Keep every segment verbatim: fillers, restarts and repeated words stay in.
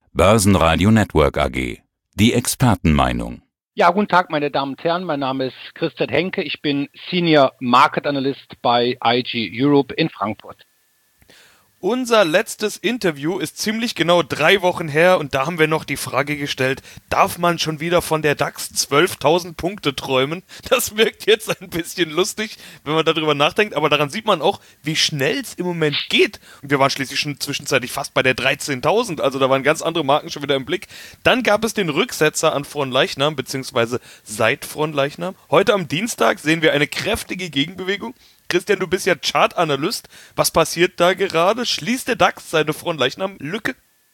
Börsenradio Network A G. Die Expertenmeinung. Ja, guten Tag, meine Damen und Herren. Mein Name ist Christian Henke. Ich bin Senior Market Analyst bei I G Europe in Frankfurt. Unser letztes Interview ist ziemlich genau drei Wochen her und da haben wir noch die Frage gestellt, darf man schon wieder von der DAX zwölftausend Punkte träumen? Das wirkt jetzt ein bisschen lustig, wenn man darüber nachdenkt, aber daran sieht man auch, wie schnell es im Moment geht. Und wir waren schließlich schon zwischenzeitlich fast bei der dreizehntausend, also da waren ganz andere Marken schon wieder im Blick. Dann gab es den Rücksetzer an Fronleichnam, beziehungsweise seit Fronleichnam. Heute am Dienstag sehen wir eine kräftige Gegenbewegung. Christian, du bist ja Chartanalyst. Was passiert da gerade? Schließt der DAX seine Fronleichnam-Lücke?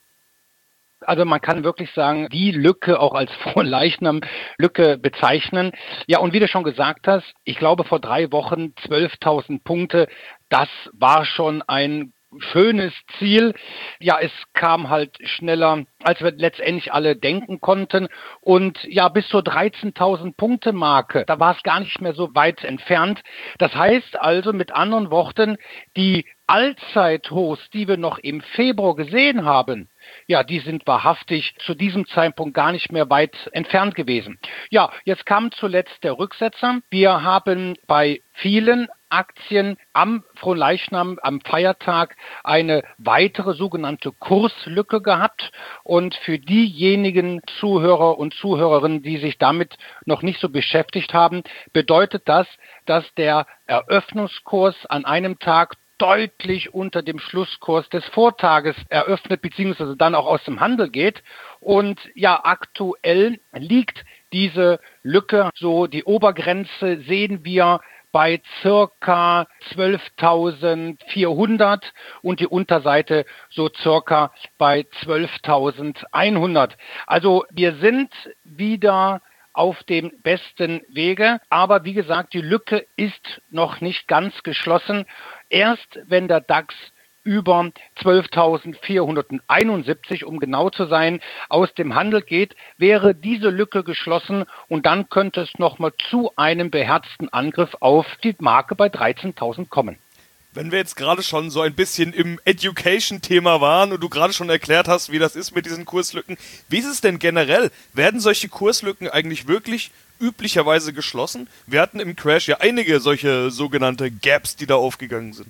Also man kann wirklich sagen, die Lücke auch als Fronleichnam-Lücke bezeichnen. Ja, und wie du schon gesagt hast, ich glaube vor drei Wochen zwölftausend Punkte, das war schon ein schönes Ziel. Ja, es kam halt schneller, als wir letztendlich alle denken konnten. Und ja, bis zur dreizehntausend Punkte Marke, da war es gar nicht mehr so weit entfernt. Das heißt also mit anderen Worten, die Allzeithochs, die wir noch im Februar gesehen haben, ja, die sind wahrhaftig zu diesem Zeitpunkt gar nicht mehr weit entfernt gewesen. Ja, jetzt kam zuletzt der Rücksetzer. Wir haben bei vielen Aktien am Fronleichnam, am Feiertag, eine weitere sogenannte Kurslücke gehabt. Und für diejenigen Zuhörer und Zuhörerinnen, die sich damit noch nicht so beschäftigt haben, bedeutet das, dass der Eröffnungskurs an einem Tag deutlich unter dem Schlusskurs des Vortages eröffnet bzw. dann auch aus dem Handel geht. Und ja, aktuell liegt diese Lücke, so die Obergrenze sehen wir bei circa zwölftausendvierhundert und die Unterseite so circa bei zwölftausendeinhundert. Also wir sind wieder auf dem besten Wege, aber wie gesagt, die Lücke ist noch nicht ganz geschlossen. Erst wenn der DAX über zwölftausendvierhunderteinundsiebzig, um genau zu sein, aus dem Handel geht, wäre diese Lücke geschlossen und dann könnte es nochmal zu einem beherzten Angriff auf die Marke bei dreizehntausend kommen. Wenn wir jetzt gerade schon so ein bisschen im Education-Thema waren und du gerade schon erklärt hast, wie das ist mit diesen Kurslücken, wie ist es denn generell? Werden solche Kurslücken eigentlich wirklich üblicherweise geschlossen? Wir hatten im Crash ja einige solche sogenannte Gaps, die da aufgegangen sind.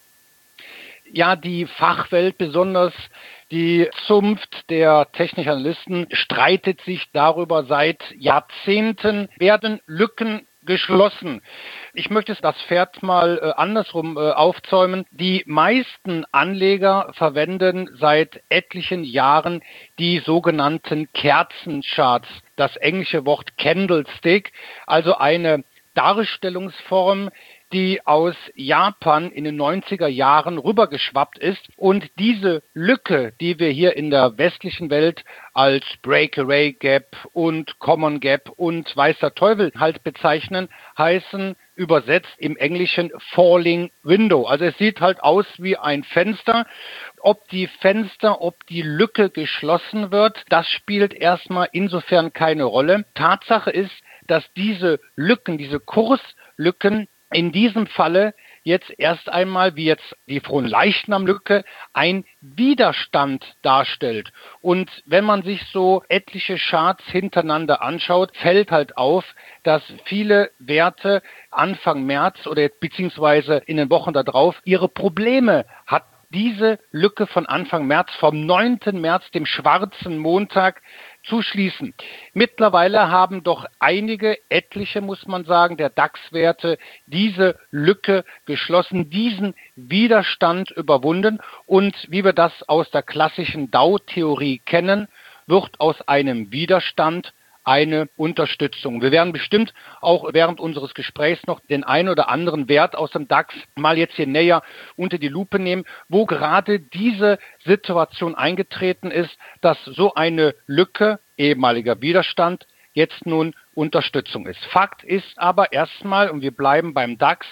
Ja, die Fachwelt, besonders die Zunft der technischen Analysten, streitet sich darüber seit Jahrzehnten, werden Lücken geschlossen. Ich möchte das Pferd mal äh, andersrum äh, aufzäumen. Die meisten Anleger verwenden seit etlichen Jahren die sogenannten Kerzencharts, das englische Wort Candlestick, also eine Darstellungsform, die aus Japan in den neunziger Jahren rübergeschwappt ist. Und diese Lücke, die wir hier in der westlichen Welt als Breakaway Gap und Common Gap und weiß der Teufel halt bezeichnen, heißen übersetzt im Englischen Falling Window. Also es sieht halt aus wie ein Fenster. Ob die Fenster, ob die Lücke geschlossen wird, das spielt erstmal insofern keine Rolle. Tatsache ist, dass diese Lücken, diese Kurslücken in diesem Falle jetzt erst einmal, wie jetzt die Fronleichnam-Lücke, ein Widerstand darstellt. Und wenn man sich so etliche Charts hintereinander anschaut, fällt halt auf, dass viele Werte Anfang März oder beziehungsweise in den Wochen darauf ihre Probleme hatten. Diese Lücke von Anfang März, vom neunten März, dem schwarzen Montag, zu schließen. Mittlerweile haben doch einige, etliche muss man sagen, der DAX-Werte diese Lücke geschlossen, diesen Widerstand überwunden und wie wir das aus der klassischen Dow-Theorie kennen, wird aus einem Widerstand eine Unterstützung. Wir werden bestimmt auch während unseres Gesprächs noch den einen oder anderen Wert aus dem DAX mal jetzt hier näher unter die Lupe nehmen, wo gerade diese Situation eingetreten ist, dass so eine Lücke, ehemaliger Widerstand, jetzt nun Unterstützung ist. Fakt ist aber erstmal, und wir bleiben beim DAX,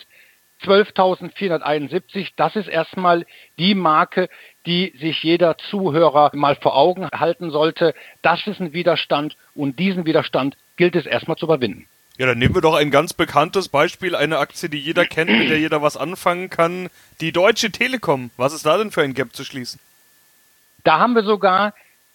zwölftausendvierhunderteinundsiebzig, das ist erstmal die Marke, die sich jeder Zuhörer mal vor Augen halten sollte. Das ist ein Widerstand und diesen Widerstand gilt es erstmal zu überwinden. Ja, dann nehmen wir doch ein ganz bekanntes Beispiel, eine Aktie, die jeder kennt, mit der jeder was anfangen kann. Die Deutsche Telekom. Was ist da denn für ein Gap zu schließen? Da haben wir sogar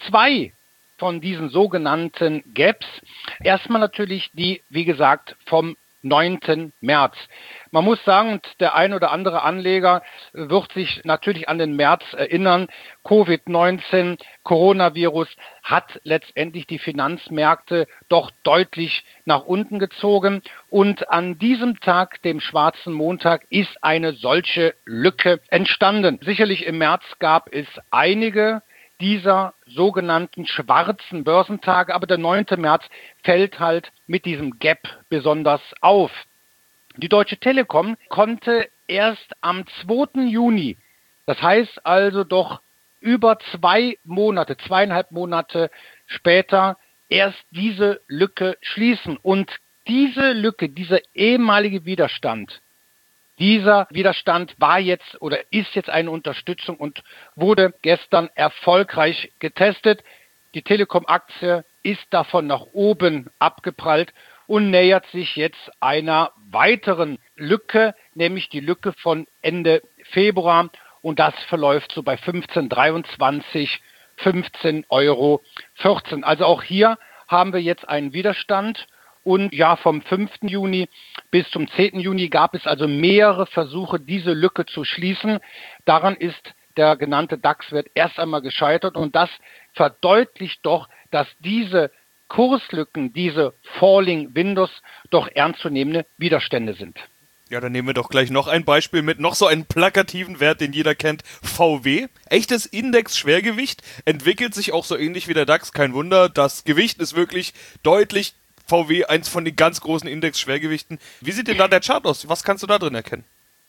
zwei von diesen sogenannten Gaps. Erstmal natürlich die, wie gesagt, vom neunten März. Man muss sagen, und der ein oder andere Anleger wird sich natürlich an den März erinnern, Covid neunzehn, Coronavirus hat letztendlich die Finanzmärkte doch deutlich nach unten gezogen. Und an diesem Tag, dem schwarzen Montag, ist eine solche Lücke entstanden. Sicherlich im März gab es einige dieser sogenannten schwarzen Börsentage, aber der neunte März fällt halt mit diesem Gap besonders auf. Die Deutsche Telekom konnte erst am zweiten Juni, das heißt also doch über zwei Monate, zweieinhalb Monate später, erst diese Lücke schließen. Und diese Lücke, dieser ehemalige Widerstand, Dieser Widerstand war jetzt oder ist jetzt eine Unterstützung und wurde gestern erfolgreich getestet. Die Telekom-Aktie ist davon nach oben abgeprallt und nähert sich jetzt einer weiteren Lücke, nämlich die Lücke von Ende Februar. Und das verläuft so bei fünfzehn Komma dreiundzwanzig, fünfzehn Euro vierzehn. Also auch hier haben wir jetzt einen Widerstand. Und ja, vom fünften Juni bis zum zehnten Juni gab es also mehrere Versuche, diese Lücke zu schließen. Daran ist der genannte DAX-Wert erst einmal gescheitert. Und das verdeutlicht doch, dass diese Kurslücken, diese Falling Windows doch ernstzunehmende Widerstände sind. Ja, dann nehmen wir doch gleich noch ein Beispiel mit noch so einem plakativen Wert, den jeder kennt. V W, echtes Index-Schwergewicht, entwickelt sich auch so ähnlich wie der DAX. Kein Wunder, das Gewicht ist wirklich deutlich V W, eins von den ganz großen Index-Schwergewichten. Wie sieht denn da der Chart aus? Was kannst du da drin erkennen?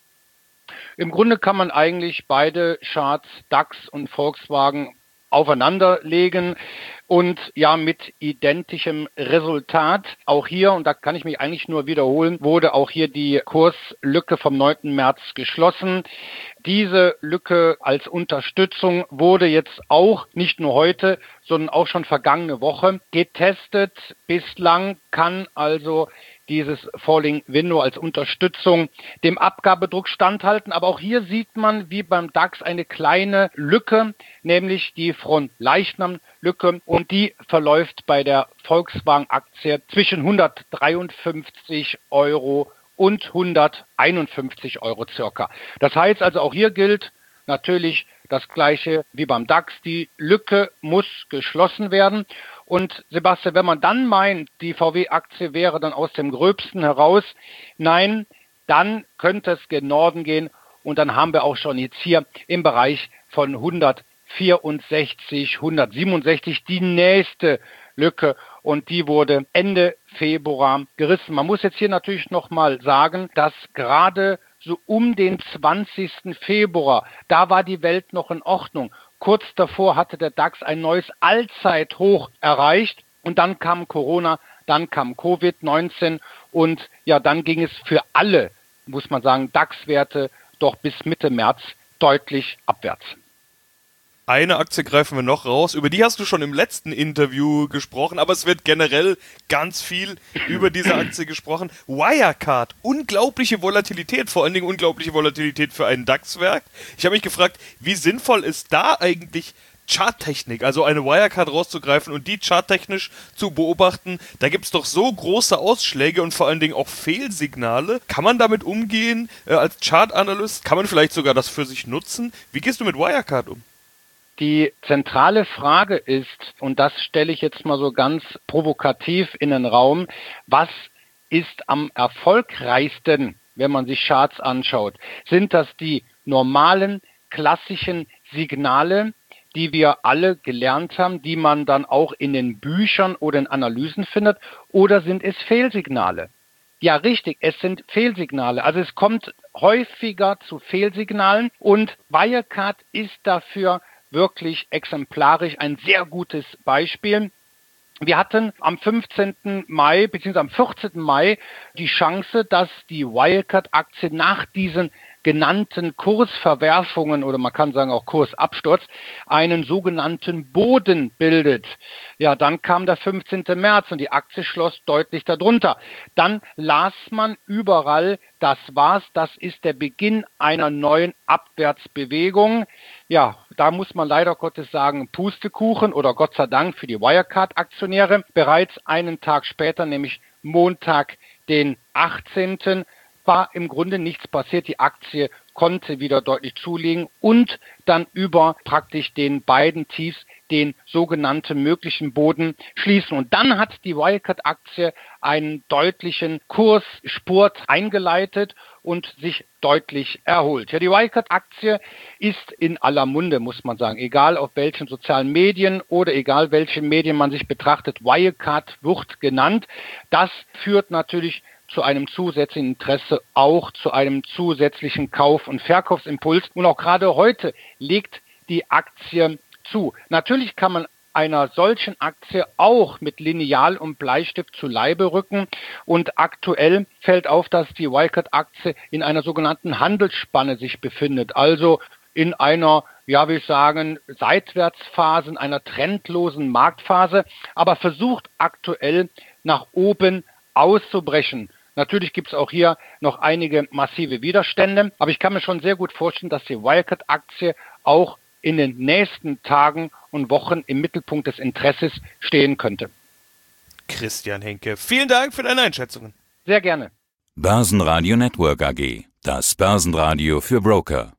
Im Grunde kann man eigentlich beide Charts, DAX und Volkswagen, aufeinanderlegen und ja mit identischem Resultat. Auch hier, und da kann ich mich eigentlich nur wiederholen, wurde auch hier die Kurslücke vom neunten März geschlossen. Diese Lücke als Unterstützung wurde jetzt auch nicht nur heute, sondern auch schon vergangene Woche getestet. Bislang kann also dieses Falling Window als Unterstützung dem Abgabedruck standhalten. Aber auch hier sieht man, wie beim DAX, eine kleine Lücke, nämlich die Frontleichnam-Lücke. Und die verläuft bei der Volkswagen-Aktie zwischen hundertdreiundfünfzig Euro und hunderteinundfünfzig Euro circa. Das heißt also, auch hier gilt natürlich das Gleiche wie beim DAX. Die Lücke muss geschlossen werden. Und Sebastian, wenn man dann meint, die V W-Aktie wäre dann aus dem Gröbsten heraus, nein, dann könnte es gen Norden gehen und dann haben wir auch schon jetzt hier im Bereich von hundertvierundsechzig, hundertsiebenundsechzig die nächste Lücke und die wurde Ende Februar gerissen. Man muss jetzt hier natürlich nochmal sagen, dass gerade so um den zwanzigsten Februar, da war die Welt noch in Ordnung. Kurz davor hatte der DAX ein neues Allzeithoch erreicht und dann kam Corona, dann kam Covid neunzehn und ja, dann ging es für alle, muss man sagen, DAX-Werte doch bis Mitte März deutlich abwärts. Eine Aktie greifen wir noch raus, über die hast du schon im letzten Interview gesprochen, aber es wird generell ganz viel über diese Aktie gesprochen. Wirecard, unglaubliche Volatilität, vor allen Dingen unglaubliche Volatilität für einen DAX-Werk. Ich habe mich gefragt, wie sinnvoll ist da eigentlich Charttechnik, also eine Wirecard rauszugreifen und die charttechnisch zu beobachten? Da gibt es doch so große Ausschläge und vor allen Dingen auch Fehlsignale. Kann man damit umgehen äh, als Chartanalyst? Kann man vielleicht sogar das für sich nutzen? Wie gehst du mit Wirecard um? Die zentrale Frage ist, und das stelle ich jetzt mal so ganz provokativ in den Raum, was ist am erfolgreichsten, wenn man sich Charts anschaut? Sind das die normalen, klassischen Signale, die wir alle gelernt haben, die man dann auch in den Büchern oder in Analysen findet, oder sind es Fehlsignale? Ja, richtig, es sind Fehlsignale. Also es kommt häufiger zu Fehlsignalen und Wirecard ist dafür wirklich exemplarisch ein sehr gutes Beispiel. Wir hatten am fünfzehnten Mai bzw. am vierzehnten Mai die Chance, dass die Wirecard-Aktie nach diesen genannten Kursverwerfungen oder man kann sagen auch Kursabsturz einen sogenannten Boden bildet. Ja, dann kam der fünfzehnte März und die Aktie schloss deutlich darunter. Dann las man überall, das war's, das ist der Beginn einer neuen Abwärtsbewegung. Ja, da muss man leider Gottes sagen, Pustekuchen oder Gott sei Dank für die Wirecard-Aktionäre. Bereits einen Tag später, nämlich Montag, den achtzehnten war im Grunde nichts passiert. Die Aktie konnte wieder deutlich zulegen und dann über praktisch den beiden Tiefs den sogenannten möglichen Boden schließen. Und dann hat die Wirecard-Aktie einen deutlichen Kursspurt eingeleitet und sich deutlich erholt. Ja, die Wirecard-Aktie ist in aller Munde, muss man sagen. Egal auf welchen sozialen Medien oder egal welche Medien man sich betrachtet, Wirecard wird genannt. Das führt natürlich zu einem zusätzlichen Interesse, auch zu einem zusätzlichen Kauf- und Verkaufsimpuls. Und auch gerade heute legt die Aktie zu. Natürlich kann man einer solchen Aktie auch mit Lineal und Bleistift zu Leibe rücken. Und aktuell fällt auf, dass die Wirecard-Aktie in einer sogenannten Handelsspanne sich befindet. Also in einer, ja, will ich sagen, Seitwärtsphase, in einer trendlosen Marktphase, aber versucht aktuell nach oben auszubrechen. Natürlich gibt es auch hier noch einige massive Widerstände, aber ich kann mir schon sehr gut vorstellen, dass die Wirecard-Aktie auch in den nächsten Tagen und Wochen im Mittelpunkt des Interesses stehen könnte. Christian Henke, vielen Dank für deine Einschätzungen. Sehr gerne. Börsenradio Network A G, das Börsenradio für Broker.